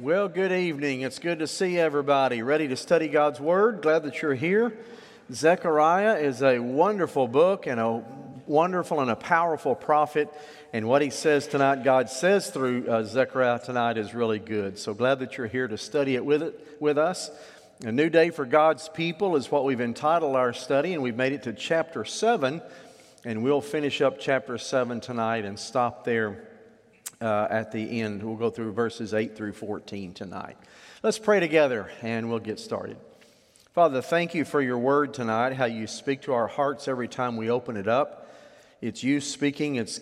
Well, good evening. It's good to see everybody ready to study God's Word. Glad that you're here. Zechariah is a wonderful book and a wonderful and a powerful prophet. And what he says tonight, God says through Zechariah tonight is really good. So glad that you're here to study it with us. A new day for God's people is what we've entitled our study, and we've made it to chapter 7. And we'll finish up chapter 7 tonight and stop there at the end. We'll go through verses 8 through 14 tonight. Let's pray together and we'll get started. Father, thank you for your word tonight, how you speak to our hearts every time we open it up. It's you speaking, it's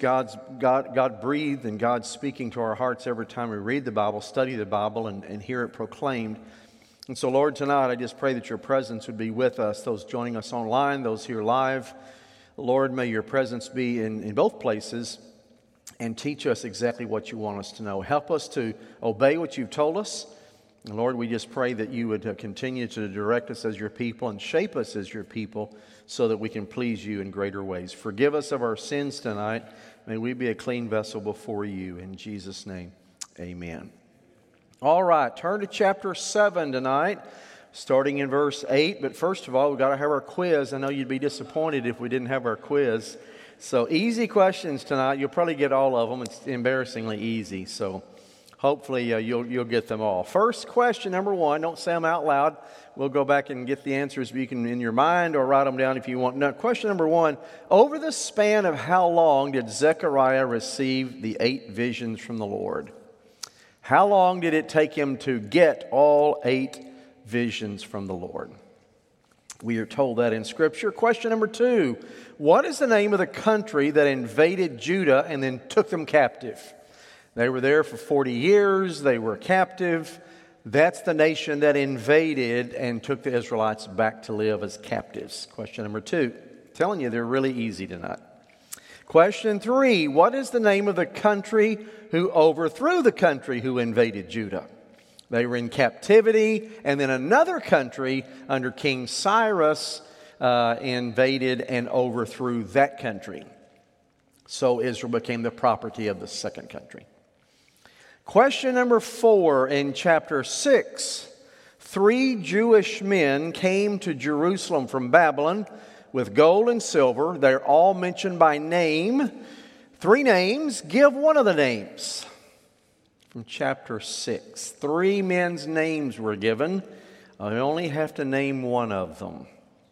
God breathed, and God speaking to our hearts every time we read the Bible, study the Bible, and hear it proclaimed. And so, Lord, tonight I just pray that your presence would be with us, those joining us online, those here live. Lord, may your presence be in both places and teach us exactly what you want us to know. Help us to obey what you've told us. And Lord, we just pray that you would continue to direct us as your people and shape us as your people so that we can please you in greater ways. Forgive us of our sins tonight. May we be a clean vessel before you. In Jesus' name, amen. All right, turn to chapter 7 tonight, starting in verse 8. But first of all, we've got to have our quiz. I know you'd be disappointed if we didn't have our quiz. So easy questions tonight. You'll probably get all of them. It's embarrassingly easy. So hopefully you'll get them all. First question, number 1. Don't say them out loud. We'll go back and get the answers. You can in your mind or write them down if you want. Now, question number 1. Over the span of how long did Zechariah receive the 8 visions from the Lord? How long did it take him to get all 8 visions from the Lord? We are told that in Scripture. Question number 2. What is the name of the country that invaded Judah and then took them captive? They were there for 40 years. They were captive. That's the nation that invaded and took the Israelites back to live as captives. Question number 2. I'm telling you, they're really easy tonight. Question 3. What is the name of the country who overthrew the country who invaded Judah? They were in captivity, and then another country under King Cyrus invaded and overthrew that country. So Israel became the property of the second country. Question number 4 in chapter 6. 3 Jewish men came to Jerusalem from Babylon with gold and silver. They're all mentioned by name. 3 names. Give one of the names. From chapter 6. 3 men's names were given. I only have to name one of them.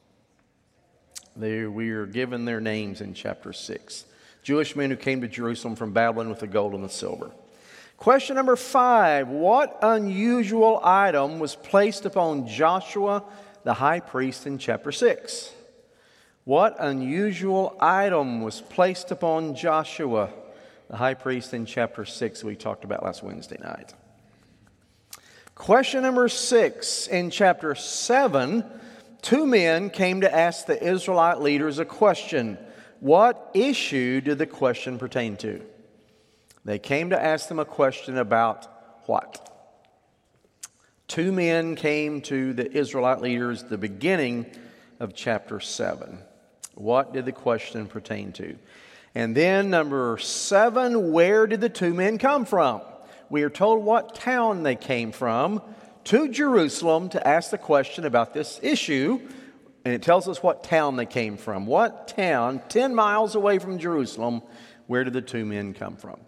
We are given their names in chapter 6. Jewish men who came to Jerusalem from Babylon with the gold and the silver. Question number 5. What unusual item was placed upon Joshua, the high priest, in chapter 6? What unusual item was placed upon Joshua, the high priest, in chapter 6 we talked about last Wednesday night? Question number 6. In chapter 7, 2 men came to ask the Israelite leaders a question. What issue did the question pertain to? They came to ask them a question about what? 2 men came to the Israelite leaders at the beginning of chapter 7. What did the question pertain to? And then number 7, where did the 2 men come from? We are told what town they came from, to Jerusalem, to ask the question about this issue. And it tells us what town they came from. What town, 10 miles away from Jerusalem, where did the 2 men come from?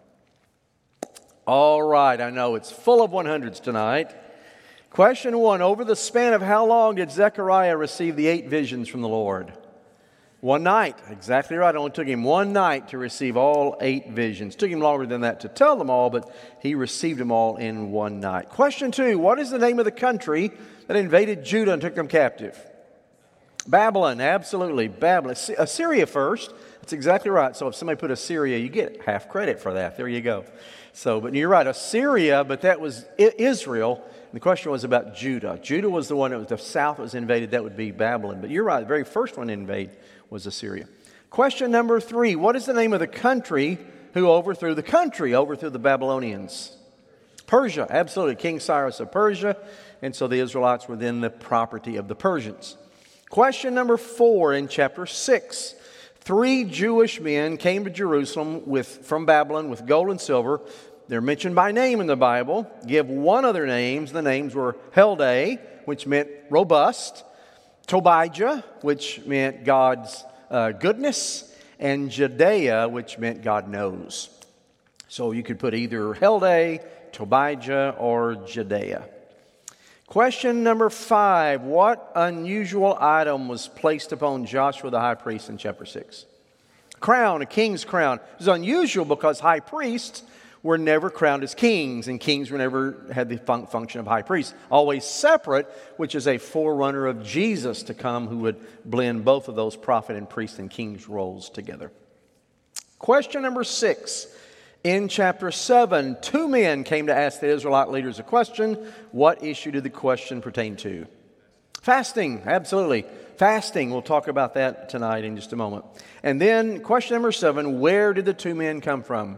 All right, I know it's full of 100s tonight. Question 1, over the span of how long did Zechariah receive the 8 visions from the Lord? 1 night, exactly right. It only took him 1 night to receive all 8 visions. It took him longer than that to tell them all, but he received them all in 1 night. Question 2, what is the name of the country that invaded Judah and took them captive? Babylon, absolutely, Babylon. Assyria first. That's exactly right. So if somebody put Assyria, you get half credit for that. There you go. So, but you're right, Assyria, but that was Israel. The question was about Judah. Judah was the one that was the south that was invaded. That would be Babylon. But you're right, the very first one to invade was Assyria. Question number 3. What is the name of the country who overthrew the Babylonians? Persia, absolutely. King Cyrus of Persia. And so the Israelites were then the property of the Persians. Question number 4 in chapter 6. 3 Jewish men came to Jerusalem from Babylon with gold and silver. They're mentioned by name in the Bible. Give one of their names. The names were Heldai, which meant robust, Tobijah, which meant God's goodness, and Jedaiah, which meant God knows. So you could put either Heldai, Tobijah, or Jedaiah. Question number 5. What unusual item was placed upon Joshua the high priest in chapter 6? Crown, a king's crown. It was unusual because high priests were never crowned as kings, and kings were never had the function of high priests. Always separate, which is a forerunner of Jesus to come, who would blend both of those prophet and priest and king's roles together. Question number 6. In chapter 7, 2 men came to ask the Israelite leaders a question. What issue did the question pertain to? Fasting, absolutely. Fasting, we'll talk about that tonight in just a moment. And then question number 7, where did the 2 men come from?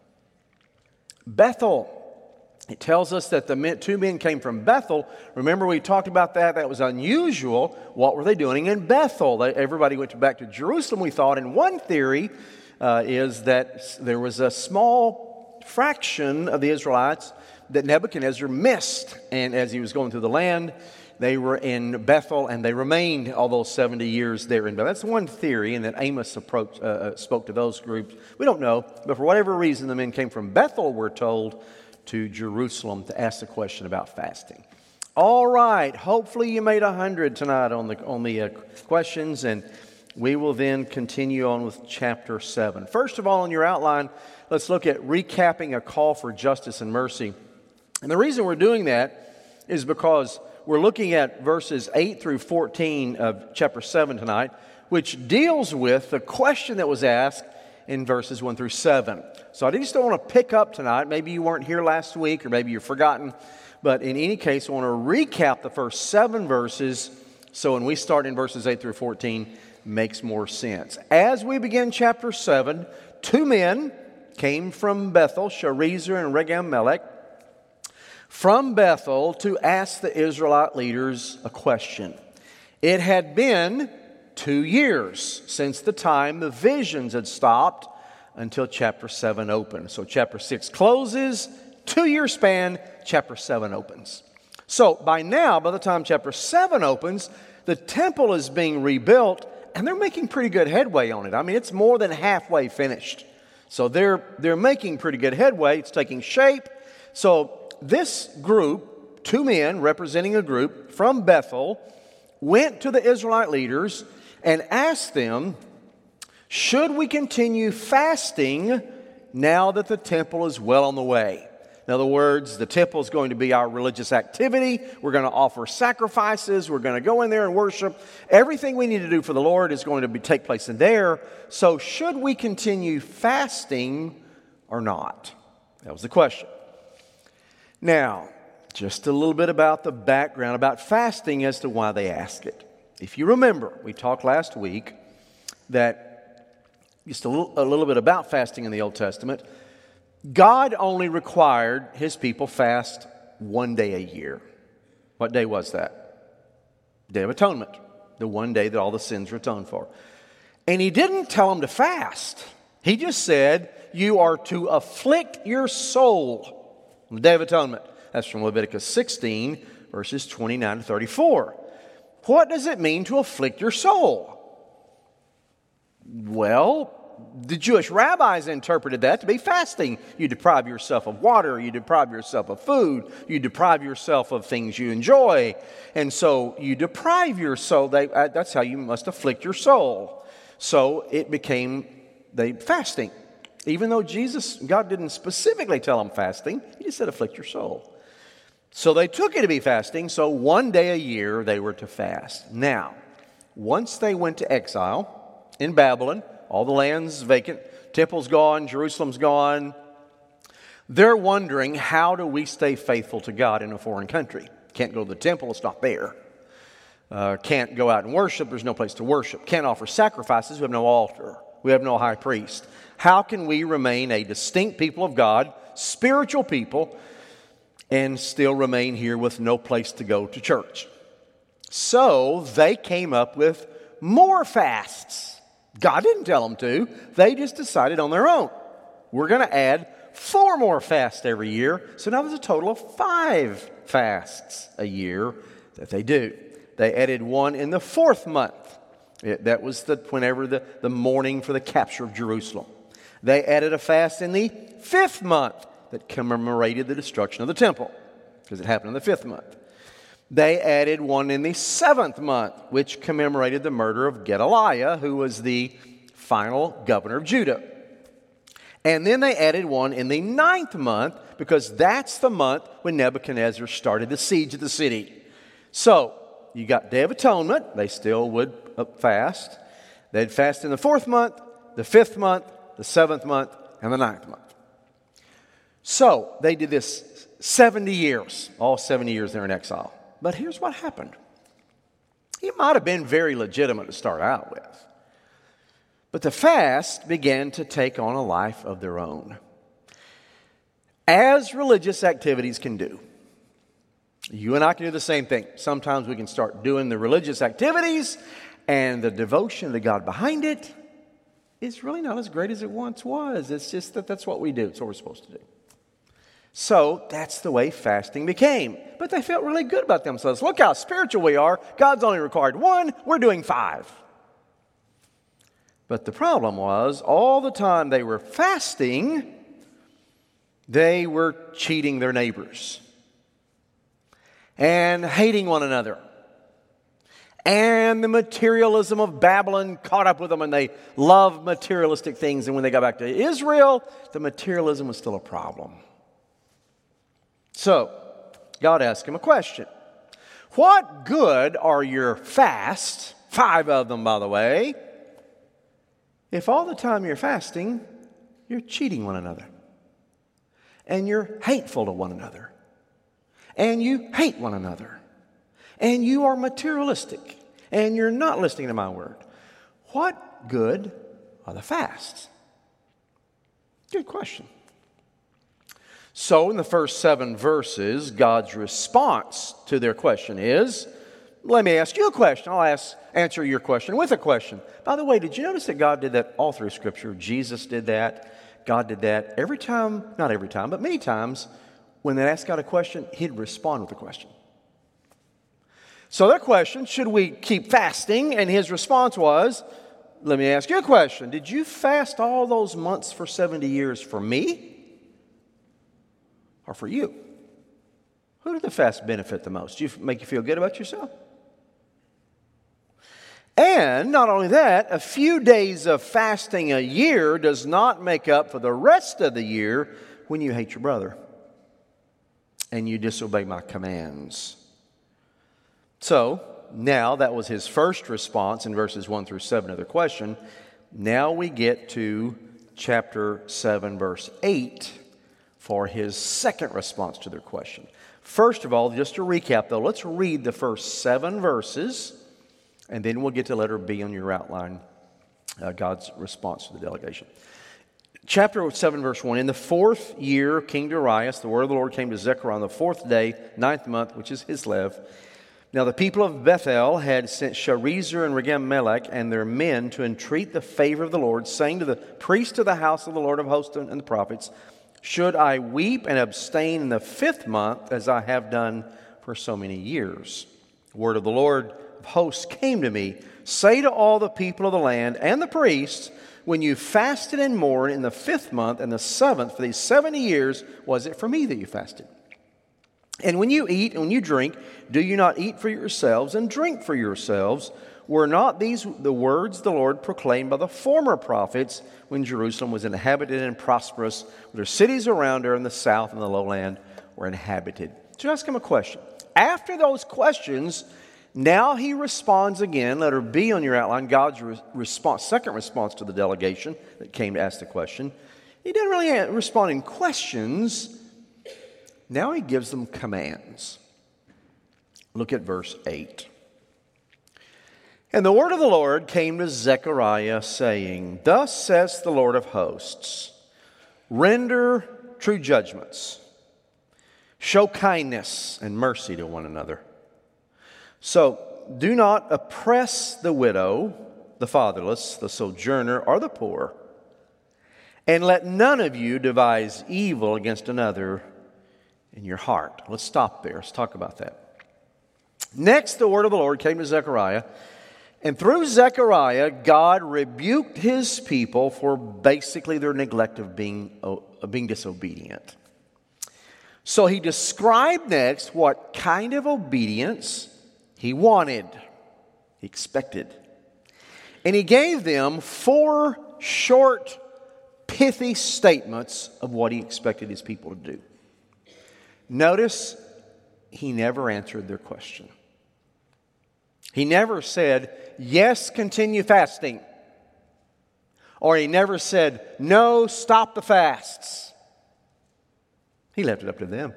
Bethel. It tells us that the 2 men came from Bethel. Remember, we talked about that. That was unusual. What were they doing in Bethel? Everybody went back to Jerusalem, we thought. And one theory is that there was a small fraction of the Israelites that Nebuchadnezzar missed. And as he was going through the land, they were in Bethel, and they remained all those 70 years there in Bethel. That's one theory, and that Amos spoke to those groups. We don't know, but for whatever reason, the men came from Bethel, we're told, to Jerusalem to ask the question about fasting. All right, hopefully you made 100 tonight on the questions, and we will then continue on with chapter 7. First of all, in your outline, let's look at recapping a call for justice and mercy. And the reason we're doing that is because we're looking at verses 8 through 14 of chapter 7 tonight, which deals with the question that was asked in verses 1 through 7. So I just don't want to pick up tonight. Maybe you weren't here last week, or maybe you've forgotten. But in any case, I want to recap the first 7 verses, so when we start in verses 8 through 14, makes more sense. As we begin chapter 7, 2 men came from Bethel, Sharezer and Regem-Melech, from Bethel to ask the Israelite leaders a question. It had been 2 years since the time the visions had stopped until chapter 7 opened. So chapter 6 closes, 2-year span, chapter 7 opens. So by now, by the time chapter 7 opens, the temple is being rebuilt, and they're making pretty good headway on it. I mean, it's more than halfway finished. So they're making pretty good headway. It's taking shape. So this group, 2 men representing a group from Bethel, went to the Israelite leaders and asked them, should we continue fasting now that the temple is well on the way? In other words, the temple is going to be our religious activity. We're going to offer sacrifices. We're going to go in there and worship. Everything we need to do for the Lord is going to take place in there. So should we continue fasting or not? That was the question. Now, just a little bit about the background about fasting as to why they ask it. If you remember, we talked last week that just a little bit about fasting in the Old Testament. God only required His people fast 1 day a year. What day was that? Day of Atonement. The one day that all the sins were atoned for. And He didn't tell them to fast. He just said, you are to afflict your soul on the Day of Atonement. That's from Leviticus 16, verses 29 to 34. What does it mean to afflict your soul? Well, the Jewish rabbis interpreted that to be fasting. You deprive yourself of water, you deprive yourself of food, you deprive yourself of things you enjoy. And so you deprive your soul. That's how you must afflict your soul. So it became fasting. Even though God didn't specifically tell them fasting, He just said afflict your soul. So they took it to be fasting, so 1 day a year they were to fast. Now, once they went to exile in Babylon, all the land's vacant, temple's gone, Jerusalem's gone, they're wondering, how do we stay faithful to God in a foreign country? Can't go to the temple, it's not there. Can't go out and worship, there's no place to worship. Can't offer sacrifices, we have no altar. We have no high priest. How can we remain a distinct people of God, spiritual people, and still remain here with no place to go to church? So they came up with more fasts. God didn't tell them to. They just decided on their own. We're going to add 4 more fasts every year. So now there's a total of 5 fasts a year that they do. They added one in the 4th month. That was whenever the mourning for the capture of Jerusalem. They added a fast in the 5th month that commemorated the destruction of the temple, because it happened in the 5th month. They added one in the 7th month, which commemorated the murder of Gedaliah, who was the final governor of Judah. And then they added one in the 9th month, because that's the month when Nebuchadnezzar started the siege of the city. So, you got Day of Atonement. They still would fast. They'd fast in the 4th month, the 5th month, the 7th month, and the 9th month. So, they did this 70 years. All 70 years they're in exile. But here's what happened. It might have been very legitimate to start out with. But the fast began to take on a life of their own, as religious activities can do. You and I can do the same thing. Sometimes we can start doing the religious activities, and the devotion to God behind it is really not as great as it once was. It's just that's what we do. It's what we're supposed to do. So that's the way fasting became. But they felt really good about themselves. Look how spiritual we are. God's only required 1. We're doing 5. But the problem was, all the time they were fasting, they were cheating their neighbors and hating one another. And the materialism of Babylon caught up with them, and they loved materialistic things. And when they got back to Israel, the materialism was still a problem. So, God asked him a question. What good are your fasts, 5 of them, by the way, if all the time you're fasting, you're cheating one another, and you're hateful to one another, and you hate one another, and you are materialistic, and you're not listening to my word? What good are the fasts? Good question. So in the first 7 verses, God's response to their question is, let me ask you a question. I'll answer your question with a question. By the way, did you notice that God did that all through Scripture? Jesus did that. God did that every time, not every time, but many times when they asked God a question, He'd respond with a question. So their question, should we keep fasting? And His response was, let me ask you a question. Did you fast all those months for 70 years for me or for you? Who did the fast benefit the most? Did it make you feel good about yourself? And not only that, a few days of fasting a year does not make up for the rest of the year when you hate your brother and you disobey my commands. So, now that was his first response in verses 1 through 7 of their question. Now we get to chapter 7, verse 8 for his second response to their question. First of all, just to recap though, let's read the first 7 verses, and then we'll get to letter B on your outline, God's response to the delegation. Chapter 7, verse 1, in the 4th year of King Darius, the word of the Lord came to Zechariah on the 4th day, 9th month, which is Kislev. Now the people of Bethel had sent Sharezer and Regem-Melech and their men to entreat the favor of the Lord, saying to the priest of the house of the Lord of hosts and the prophets, should I weep and abstain in the 5th month, as I have done for so many years? The word of the Lord of hosts came to me, say to all the people of the land and the priests, when you fasted and mourned in the 5th month and the 7th for these 70 years, was it for me that you fasted? And when you eat and when you drink, do you not eat for yourselves and drink for yourselves? Were not these the words the Lord proclaimed by the former prophets when Jerusalem was inhabited and prosperous, with her cities around her in the south and the lowland were inhabited? So ask him a question. After those questions, now he responds again. Letter B on your outline, God's response, second response to the delegation that came to ask the question. He didn't really respond in questions. Now he gives them commands. Look at verse 8. And the word of the Lord came to Zechariah, saying, thus says the Lord of hosts, render true judgments, show kindness and mercy to one another. So do not oppress the widow, the fatherless, the sojourner, or the poor, And let none of you devise evil against another in your heart. Let's stop there. Let's talk about that. Next, the word of the Lord came to Zechariah. And through Zechariah, God rebuked his people for basically their neglect of being disobedient. So he described next what kind of obedience he wanted, he expected. And he gave them 4 short, pithy statements of what he expected his people to do. Notice, he never answered their question. He never said, yes, continue fasting. Or he never said, no, stop the fasts. He left it up to them.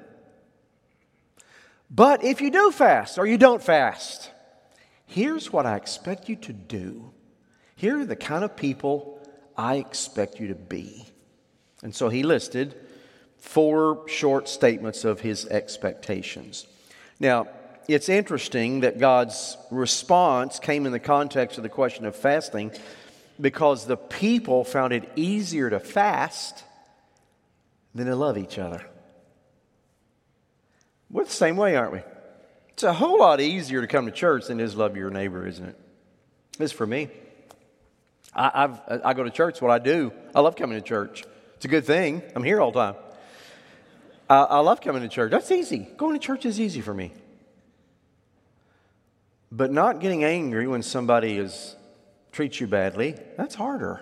But if you do fast or you don't fast, here's what I expect you to do. Here are the kind of people I expect you to be. And so he listed 4 short statements of his expectations. Now, it's interesting that God's response came in the context of the question of fasting because the people found it easier to fast than to love each other. We're the same way, aren't we? It's a whole lot easier to come to church than it is love your neighbor, isn't it? It's for me. I go to church, what I do. I love coming to church. It's a good thing. I'm here all the time. I love coming to church. That's easy. Going to church is easy for me. But not getting angry when somebody treats you badly, that's harder.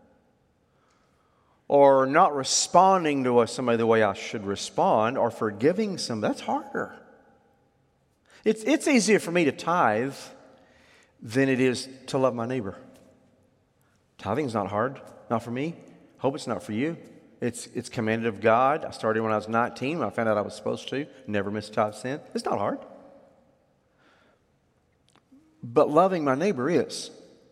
Or not responding to somebody the way I should respond, or forgiving somebody, that's harder. It's easier for me to tithe than it is to love my neighbor. Tithing's not hard, not for me. Hope it's not for you. It's commanded of God. I started when I was 19. When I found out I was supposed to. Never miss a tithe cent. It's not hard. But loving my neighbor is.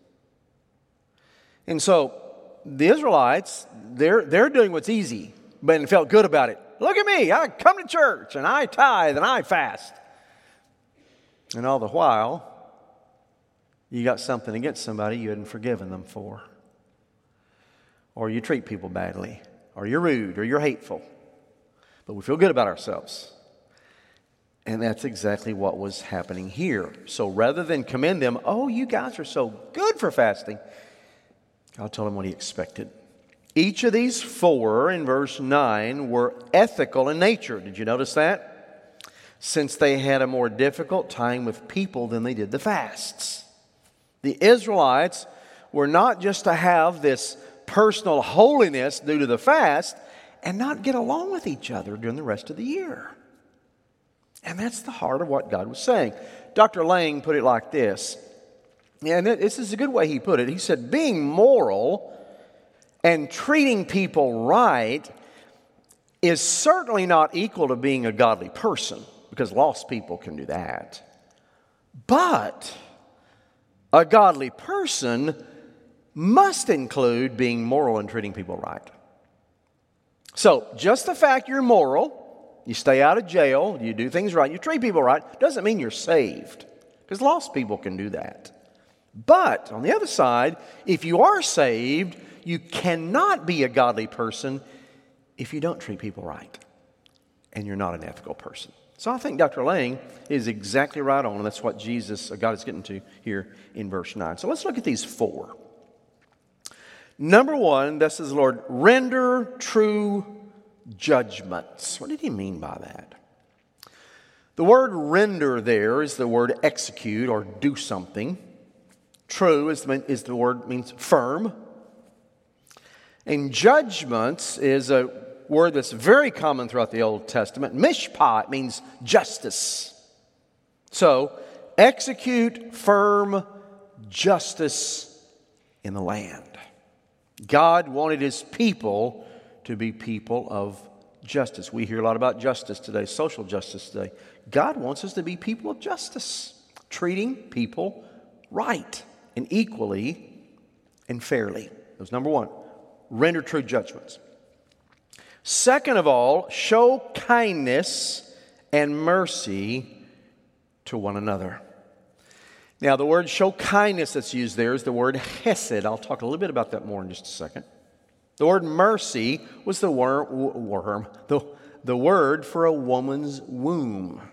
And so the Israelites, they're doing what's easy, but felt good about it. Look at me. I come to church and I tithe and I fast. And all the while, you got something against somebody you hadn't forgiven them for. Or you treat people badly. Or you're rude, or you're hateful. But we feel good about ourselves. And that's exactly what was happening here. So rather than commend them, oh, you guys are so good for fasting, God told them what he expected. Each of these 4 in verse 9 were ethical in nature. Did you notice that? Since they had a more difficult time with people than they did the fasts. The Israelites were not just to have this personal holiness due to the fast and not get along with each other during the rest of the year. And that's the heart of what God was saying. Dr. Lang put it like this, and this is a good way he put it. He said, being moral and treating people right is certainly not equal to being a godly person, because lost people can do that. But a godly person must include being moral and treating people right. So, just the fact you're moral, you stay out of jail, you do things right, you treat people right, doesn't mean you're saved. Because lost people can do that. But, on the other side, if you are saved, you cannot be a godly person if you don't treat people right. And you're not an ethical person. So I think Dr. Lang is exactly right on, and that's what God is getting to here in verse 9. So let's look at these 4. Number 1, this is the Lord, render true judgments. What did he mean by that? The word render there is the word execute or do something. True is the word means firm. And judgments is a word that's very common throughout the Old Testament. Mishpat means justice. So, execute firm justice in the land. God wanted his people to be people of justice. We hear a lot about justice today, social justice today. God wants us to be people of justice, treating people right and equally and fairly. That was number 1. Render true judgments. Second of all, show kindness and mercy to one another. Now, the word show kindness that's used there is the word hesed. I'll talk a little bit about that more in just a second. The word mercy was the word for a woman's womb.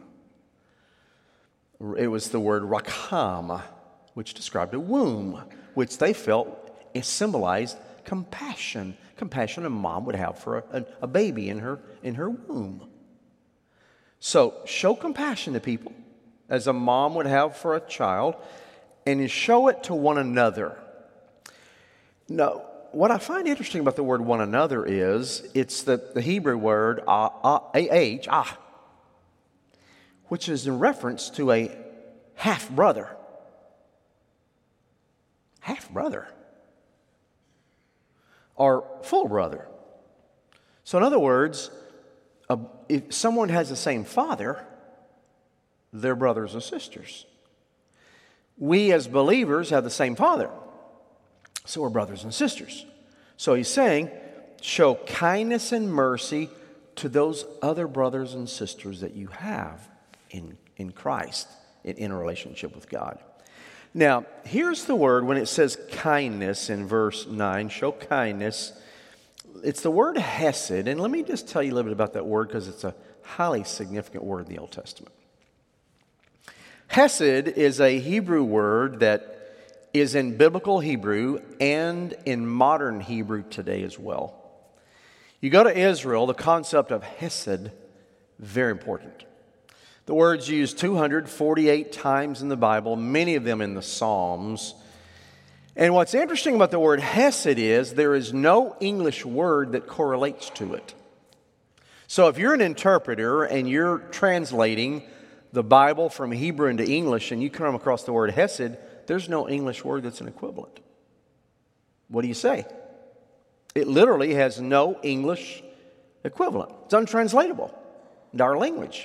It was the word rakam, which described a womb, which they felt symbolized compassion. Compassion a mom would have for a baby in her womb. So show compassion to people as a mom would have for a child, and show it to one another. Now, what I find interesting about the word one another is it's the Hebrew word which is in reference to a half-brother. Half-brother. Or full brother. So in other words, if someone has the same father, they're brothers and sisters. We as believers have the same father, so we're brothers and sisters. So he's saying, show kindness and mercy to those other brothers and sisters that you have in Christ, in a relationship with God. Now, here's the word when it says kindness in verse 9, show kindness. It's the word hesed, and let me just tell you a little bit about that word because it's a highly significant word in the Old Testament. Hesed is a Hebrew word that is in biblical Hebrew and in modern Hebrew today as well. You go to Israel, the concept of hesed, very important. The word's used 248 times in the Bible, many of them in the Psalms. And what's interesting about the word hesed is there is no English word that correlates to it. So if you're an interpreter and you're translating the Bible from Hebrew into English and you come across the word hesed, there's no English word that's an equivalent. What do you say? It literally has no English equivalent. It's untranslatable into our language.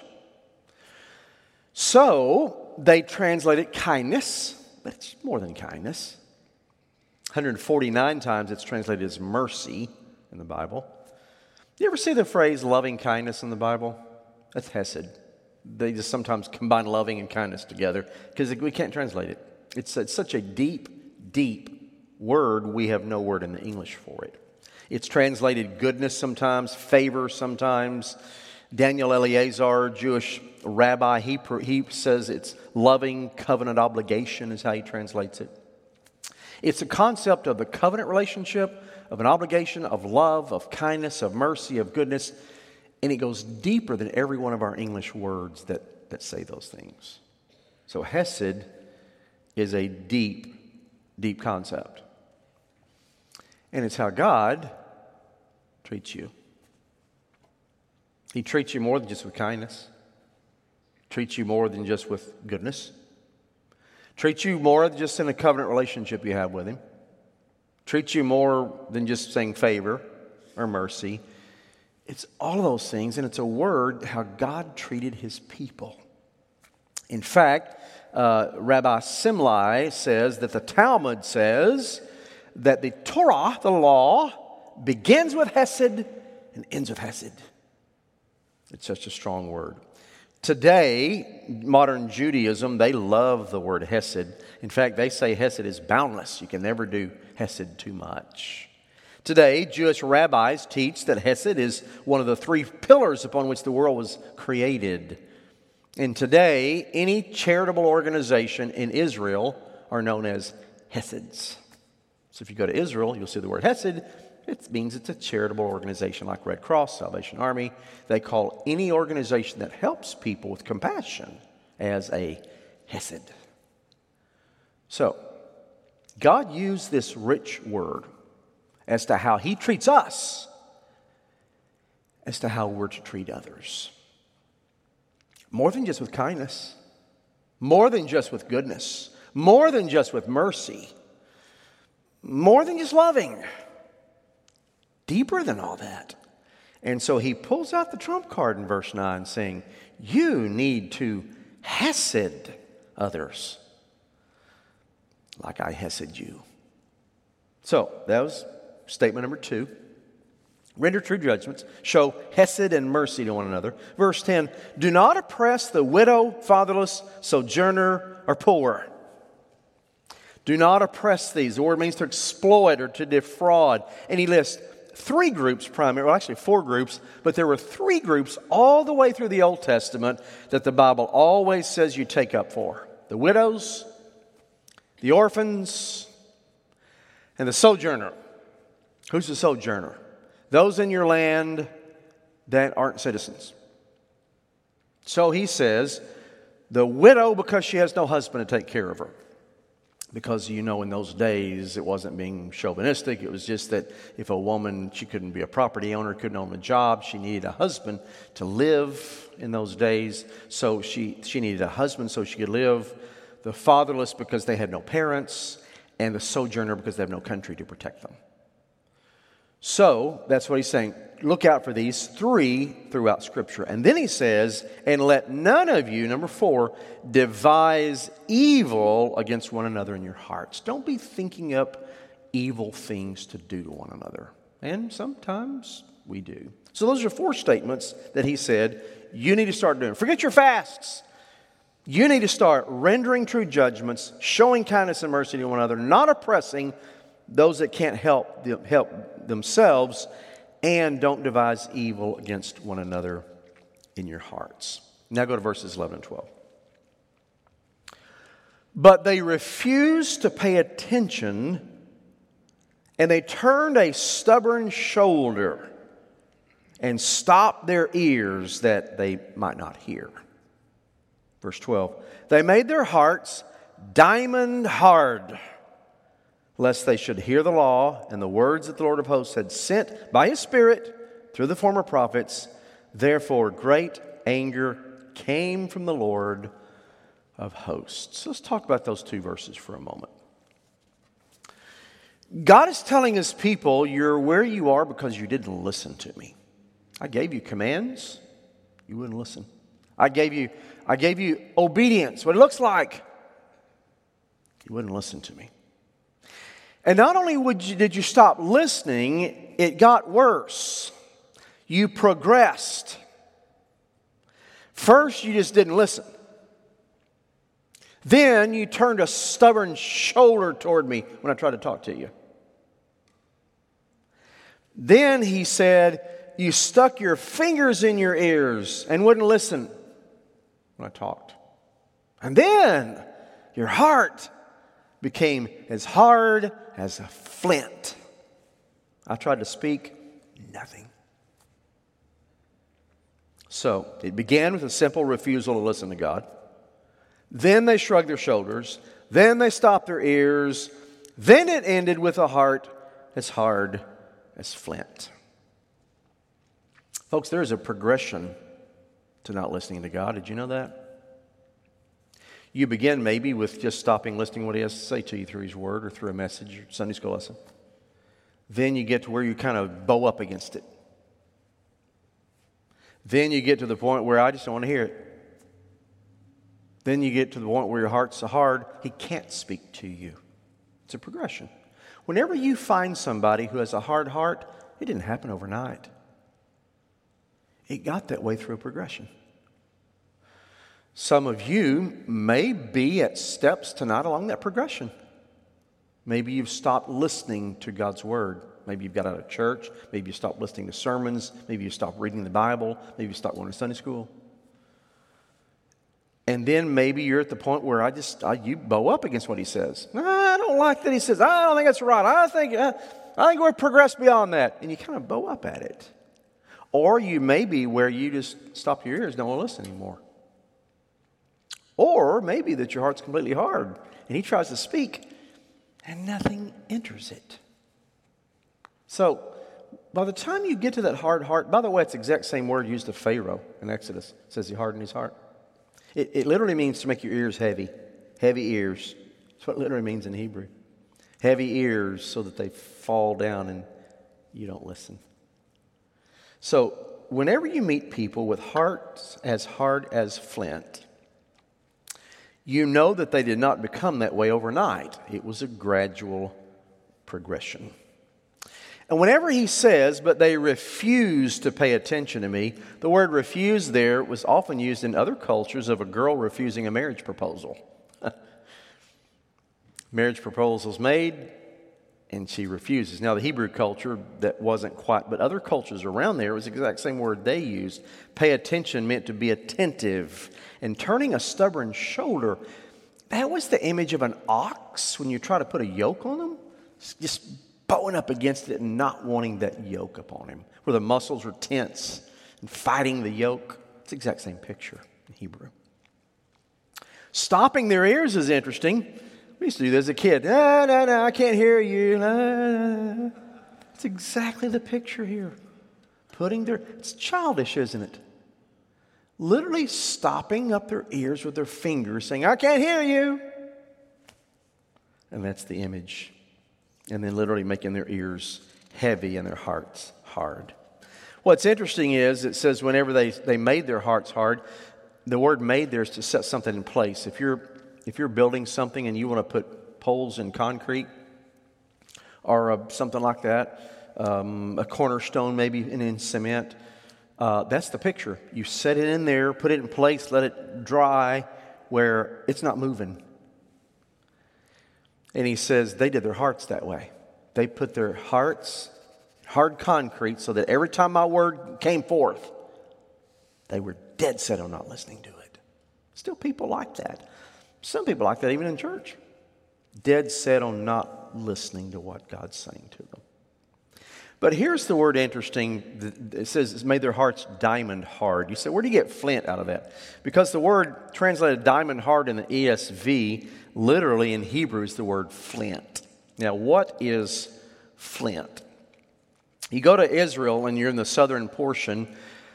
So they translated kindness, but it's more than kindness. 149 times it's translated as mercy in the Bible. You ever see the phrase loving kindness in the Bible? That's hesed. They just sometimes combine loving and kindness together because we can't translate it. It's such a deep, deep word, we have no word in the English for it. It's translated goodness sometimes, favor sometimes. Daniel Eleazar, Jewish rabbi, he says it's loving covenant obligation is how he translates it. It's a concept of the covenant relationship, of an obligation, of love, of kindness, of mercy, of goodness. And it goes deeper than every one of our English words that say those things. So hesed is a deep, deep concept. And it's how God treats you. He treats you more than just with kindness. Treats you more than just with goodness. Treats you more than just in a covenant relationship you have with Him. Treats you more than just saying favor or mercy. It's all of those things, and it's a word how God treated His people. In fact, Rabbi Simlai says that the Talmud says that the Torah, the law, begins with hesed and ends with hesed. It's such a strong word. Today, modern Judaism, they love the word hesed. In fact, they say hesed is boundless. You can never do hesed too much. Today, Jewish rabbis teach that hesed is one of the three pillars upon which the world was created. And today, any charitable organization in Israel are known as Hesids. So if you go to Israel, you'll see the word hesed. It means it's a charitable organization like Red Cross, Salvation Army. They call any organization that helps people with compassion as a hesed. So, God used this rich word as to how He treats us, as to how we're to treat others. More than just with kindness, more than just with goodness, more than just with mercy, more than just loving. Deeper than all that. And so he pulls out the trump card in verse 9 saying, you need to hesed others like I hesed you. So that was statement number 2. Render true judgments. Show hesed and mercy to one another. Verse 10, do not oppress the widow, fatherless, sojourner, or poor. Do not oppress these. The word means to exploit or to defraud. And he lists three groups primarily, well, actually four groups, but there were three groups all the way through the Old Testament that the Bible always says you take up for. The widows, the orphans, and the sojourner. Who's the sojourner? Those in your land that aren't citizens. So he says, the widow, because she has no husband to take care of her. Because, in those days, it wasn't being chauvinistic. It was just that if a woman, she couldn't be a property owner, couldn't own a job, she needed a husband to live in those days. So she needed a husband so she could live. The fatherless because they had no parents, and the sojourner because they have no country to protect them. So, that's what he's saying. Look out for these three throughout Scripture. And then he says, and let none of you, number 4, devise evil against one another in your hearts. Don't be thinking up evil things to do to one another. And sometimes we do. So those are 4 statements that he said you need to start doing. Forget your fasts. You need to start rendering true judgments, showing kindness and mercy to one another, not oppressing those that can't help themselves, and don't devise evil against one another in your hearts. Now go to verses 11 and 12. But they refused to pay attention, and they turned a stubborn shoulder and stopped their ears that they might not hear. Verse 12. They made their hearts diamond hard, lest they should hear the law and the words that the Lord of hosts had sent by his Spirit through the former prophets. Therefore, great anger came from the Lord of hosts. Let's talk about those 2 verses for a moment. God is telling his people, you're where you are because you didn't listen to me. I gave you commands. You wouldn't listen. I gave you obedience, what it looks like. You wouldn't listen to me. And not only did you stop listening, it got worse. You progressed. First, you just didn't listen. Then you turned a stubborn shoulder toward me when I tried to talk to you. Then he said, you stuck your fingers in your ears and wouldn't listen when I talked. And then your heart became as hard as a flint. I tried to speak, nothing. So, it began with a simple refusal to listen to God. Then they shrugged their shoulders. Then they stopped their ears. Then it ended with a heart as hard as flint. Folks, there is a progression to not listening to God. Did you know that? You begin maybe with just stopping listening to what he has to say to you through his word or through a message or Sunday school lesson. Then you get to where you kind of bow up against it. Then you get to the point where I just don't want to hear it. Then you get to the point where your heart's so hard, he can't speak to you. It's a progression. Whenever you find somebody who has a hard heart, it didn't happen overnight. It got that way through a progression. Some of you may be at steps tonight along that progression. Maybe you've stopped listening to God's Word. Maybe you've got out of church. Maybe you stopped listening to sermons. Maybe you stopped reading the Bible. Maybe you stopped going to Sunday school. And then maybe you're at the point where you bow up against what he says. I don't like that he says. I don't think that's right. I think we've progressed beyond that. And you kind of bow up at it. Or you may be where you just stop your ears, don't want to listen anymore. Or maybe that your heart's completely hard and he tries to speak and nothing enters it. So, by the time you get to that hard heart, by the way, it's the exact same word used of Pharaoh in Exodus. It says he hardened his heart. It literally means to make your ears heavy. Heavy ears. That's what it literally means in Hebrew. Heavy ears so that they fall down and you don't listen. So, whenever you meet people with hearts as hard as flint, you know that they did not become that way overnight. It was a gradual progression. And whenever he says, but they refuse to pay attention to me, the word refuse there was often used in other cultures of a girl refusing a marriage proposal. Marriage proposal's made, And she refuses. Now, the Hebrew culture, that wasn't quite, but other cultures around there, it was the exact same word they used. Pay attention meant to be attentive. And turning a stubborn shoulder, that was the image of an ox when you try to put a yoke on them. Just bowing up against it and not wanting that yoke upon him, where the muscles were tense and fighting the yoke. It's the exact same picture in Hebrew. Stopping their ears is interesting. We used to do this as a kid. I can't hear you. It's exactly the picture here. It's childish, isn't it? Literally stopping up their ears with their fingers, saying, I can't hear you. And that's the image. And then literally making their ears heavy and their hearts hard. What's interesting is it says whenever they made their hearts hard, the word made there is to set something in place. If you're building something and you want to put poles in concrete or something like that, a cornerstone maybe in cement, that's the picture. You set it in there, put it in place, let it dry where it's not moving. And he says they did their hearts that way. They put their hearts hard concrete so that every time my word came forth, they were dead set on not listening to it. Still people like that. Some people like that even in church. Dead set on not listening to what God's saying to them. But here's the word interesting. It says it's made their hearts diamond hard. You say, where do you get flint out of that? Because the word translated diamond hard in the ESV, literally in Hebrew is the word flint. Now, what is flint? You go to Israel and you're in the southern portion,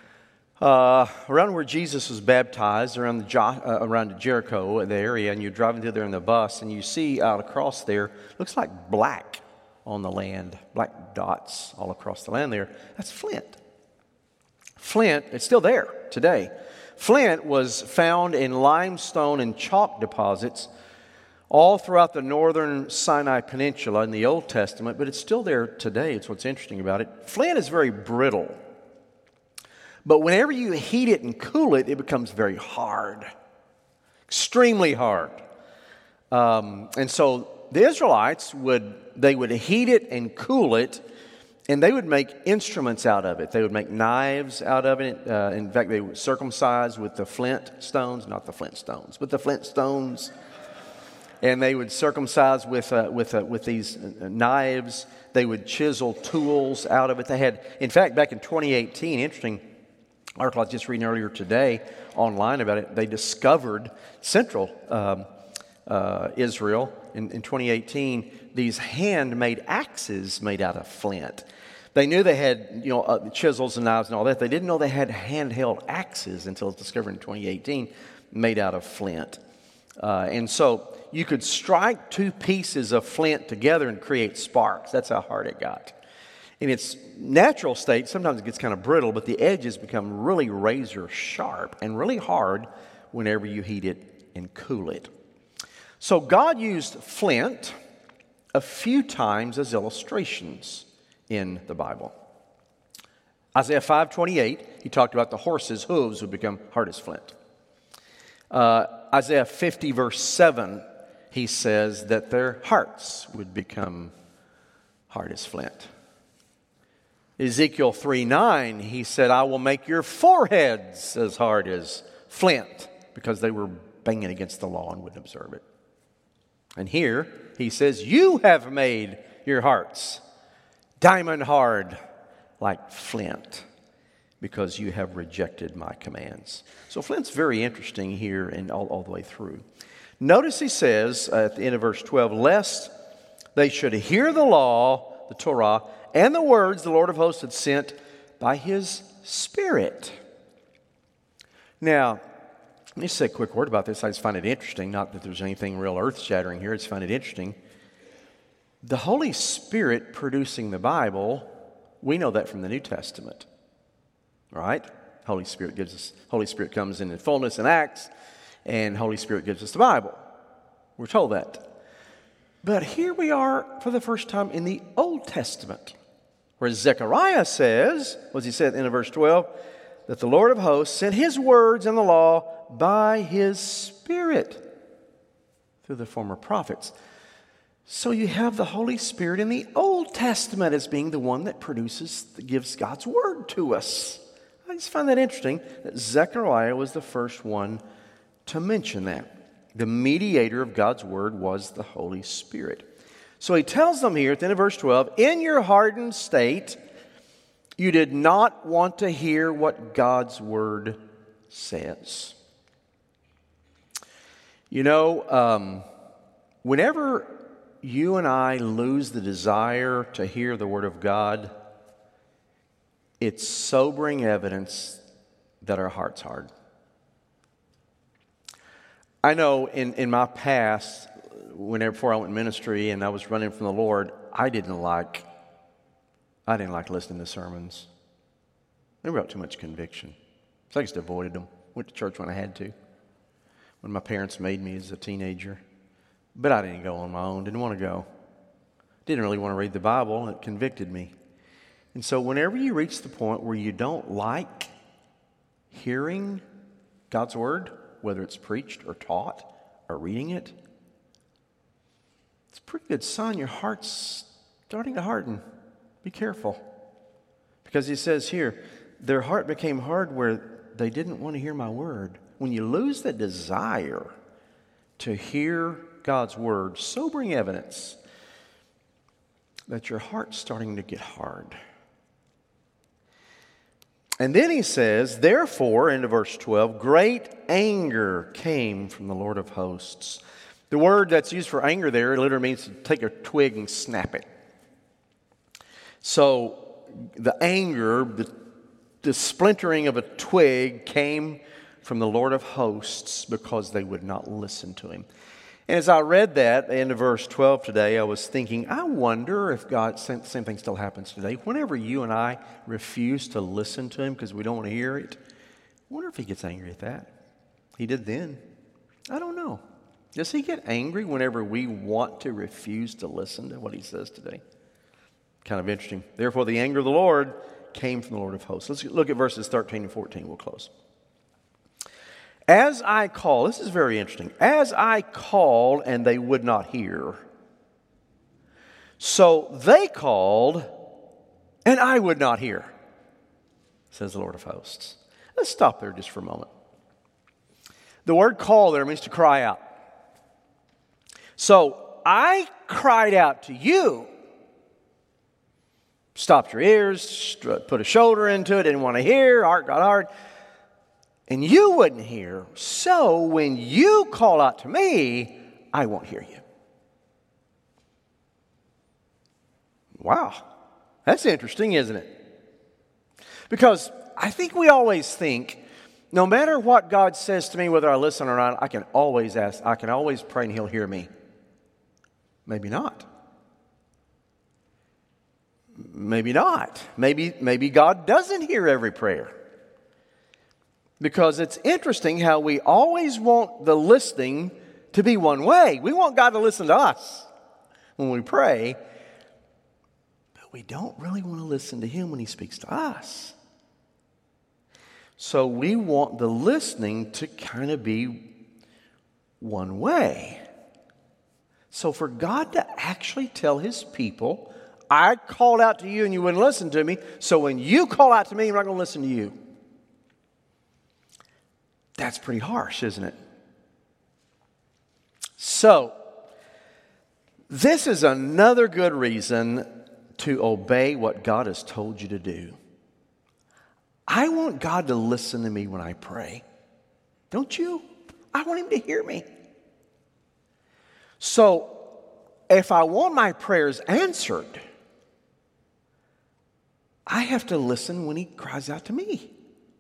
around where Jesus was baptized, around Jericho, the area, and you're driving through there in the bus, and you see out across there, looks like black on the land, black dots all across the land there. That's flint. Flint, it's still there today. Flint was found in limestone and chalk deposits all throughout the northern Sinai Peninsula in the Old Testament, but it's still there today. It's what's interesting about it. Flint is very brittle. But whenever you heat it and cool it, it becomes very hard, extremely hard. And so the Israelites would heat it and cool it, and they would make instruments out of it. They would make knives out of it. In fact, they would circumcise with the flint stones, not the flint stones, but the flint stones. And they would circumcise with these knives. They would chisel tools out of it. They had, in fact, back in 2018, interesting article I was just reading earlier today online about it. They discovered central Israel in 2018 these handmade axes made out of flint. They knew they had chisels and knives and all that. They didn't know they had handheld axes until it was discovered in 2018 made out of flint. And so you could strike two pieces of flint together and create sparks. That's how hard it got. In its natural state, sometimes it gets kind of brittle, but the edges become really razor sharp and really hard whenever you heat it and cool it. So God used flint a few times as illustrations in the Bible. Isaiah 5:28, he talked about the horse's hooves would become hard as flint. Isaiah 50 verse 7, he says that their hearts would become hard as flint. Ezekiel 3:9, he said, I will make your foreheads as hard as flint, because they were banging against the law and wouldn't observe it. And here he says, you have made your hearts diamond hard like flint, because you have rejected my commands. So flint's very interesting here and all the way through. Notice he says at the end of verse 12, lest they should hear the law, the Torah, and the words the Lord of hosts had sent by his Spirit. Now, let me say a quick word about this. I just find it interesting. Not that there's anything real earth-shattering here. I just find it interesting. The Holy Spirit producing the Bible, we know that from the New Testament. Right? Holy Spirit comes in fullness and Acts, and Holy Spirit gives us the Bible. We're told that. But here we are for the first time in the Old Testament, where Zechariah says, what does he say at the end of verse 12? That the Lord of hosts sent his words and the law by his Spirit through the former prophets. So you have the Holy Spirit in the Old Testament as being the one that gives God's Word to us. I just find that interesting that Zechariah was the first one to mention that. The mediator of God's Word was the Holy Spirit. So he tells them here at the end of verse 12, in your hardened state, you did not want to hear what God's Word says. You know, whenever you and I lose the desire to hear the Word of God, it's sobering evidence that our heart's hard. I know in my past, before I went in ministry and I was running from the Lord, I didn't like listening to sermons. They brought too much conviction. So I just avoided them. Went to church when I had to. When my parents made me as a teenager. But I didn't go on my own. Didn't want to go. Didn't really want to read the Bible. And it convicted me. And so whenever you reach the point where you don't like hearing God's Word, whether it's preached or taught or reading it, it's a pretty good sign your heart's starting to harden. Be careful. Because he says here, their heart became hard where they didn't want to hear my word. When you lose the desire to hear God's Word, sobering evidence that your heart's starting to get hard. And then he says, therefore, into verse 12, great anger came from the Lord of hosts. The word that's used for anger there, it literally means to take a twig and snap it. So the anger, the splintering of a twig came from the Lord of hosts because they would not listen to him. And as I read that in verse 12 today, I was thinking, I wonder if the same thing still happens today. Whenever you and I refuse to listen to him because we don't want to hear it, I wonder if he gets angry at that. He did then. I don't know. Does he get angry whenever we want to refuse to listen to what he says today? Kind of interesting. Therefore, the anger of the Lord came from the Lord of hosts. Let's look at verses 13 and 14. We'll close. As I call, this is very interesting. As I called and they would not hear. So they called and I would not hear, says the Lord of hosts. Let's stop there just for a moment. The word call there means to cry out. So I cried out to you. Stopped your ears, put a shoulder into it, didn't want to hear, heart got hard. And you wouldn't hear. So when you call out to me, I won't hear you. Wow. That's interesting, isn't it? Because I think we always think, no matter what God says to me, whether I listen or not, I can always ask, I can always pray and he'll hear me. Maybe not. Maybe not. Maybe God doesn't hear every prayer. Because it's interesting how we always want the listening to be one way. We want God to listen to us when we pray, but we don't really want to listen to him when he speaks to us. So we want the listening to kind of be one way. So for God to actually tell his people, I called out to you and you wouldn't listen to me, so when you call out to me, I'm not going to listen to you. That's pretty harsh, isn't it? So, this is another good reason to obey what God has told you to do. I want God to listen to me when I pray. Don't you? I want him to hear me. So, if I want my prayers answered, I have to listen when he cries out to me.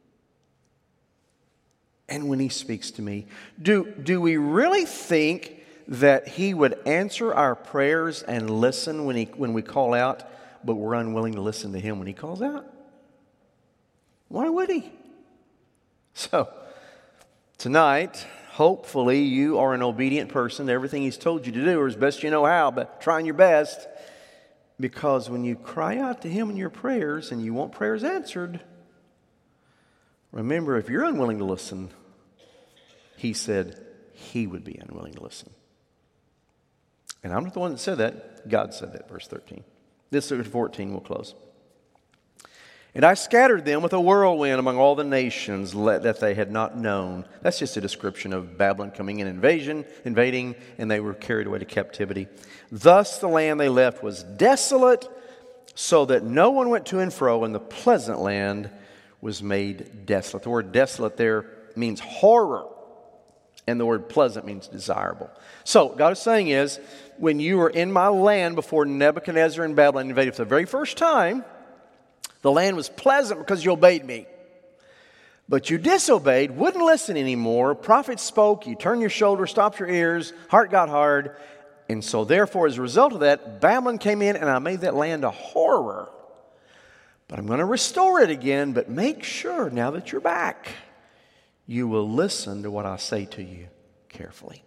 And when he speaks to me. Do we really think that he would answer our prayers and listen when we call out, but we're unwilling to listen to him when he calls out? Why would he? So, tonight, hopefully you are an obedient person to everything he's told you to do, or as best you know how, but trying your best. Because when you cry out to him in your prayers and you want prayers answered, remember, if you're unwilling to listen, he said he would be unwilling to listen. And I'm not the one that said that. God said that, verse 13. This is 14, we'll close. And I scattered them with a whirlwind among all the nations that they had not known. That's just a description of Babylon coming in, invading, and they were carried away to captivity. Thus the land they left was desolate, so that no one went to and fro, and the pleasant land was made desolate. The word desolate there means horror, and the word pleasant means desirable. So what God is saying is, when you were in my land before Nebuchadnezzar and Babylon invaded for the very first time, the land was pleasant because you obeyed me. But you disobeyed, wouldn't listen anymore. Prophets spoke, you turned your shoulder, stopped your ears, heart got hard. And so therefore, as a result of that, Babylon came in and I made that land a horror. But I'm going to restore it again, but make sure now that you're back, you will listen to what I say to you carefully.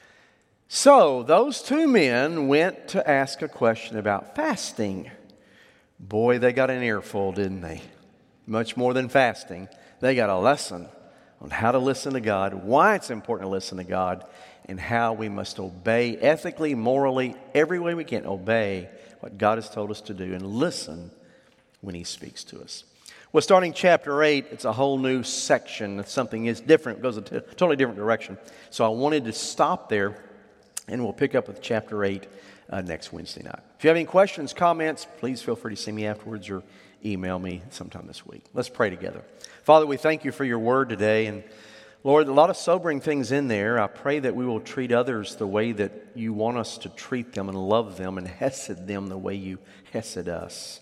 So those two men went to ask a question about fasting. Boy, they got an earful, didn't they? Much more than fasting. They got a lesson on how to listen to God, why it's important to listen to God, and how we must obey ethically, morally, every way we can, obey what God has told us to do and listen when He speaks to us. Well, starting chapter 8, it's a whole new section. It's something is different. It goes a totally different direction. So I wanted to stop there, and we'll pick up with chapter 8 next Wednesday night. If you have any questions, comments, please feel free to see me afterwards or email me sometime this week. Let's pray together. Father, we thank you for your word today. And Lord, a lot of sobering things in there. I pray that we will treat others the way that you want us to treat them and love them and hesed them the way you hesed us.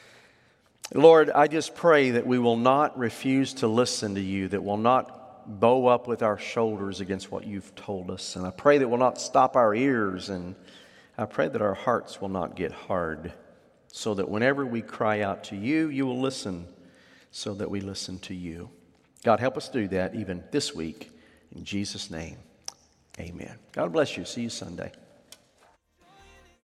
Lord, I just pray that we will not refuse to listen to you, that we'll not bow up with our shoulders against what you've told us. And I pray that we'll not stop our ears, and I pray that our hearts will not get hard, so that whenever we cry out to you, you will listen, so that we listen to you. God, help us do that even this week. In Jesus' name, amen. God bless you. See you Sunday.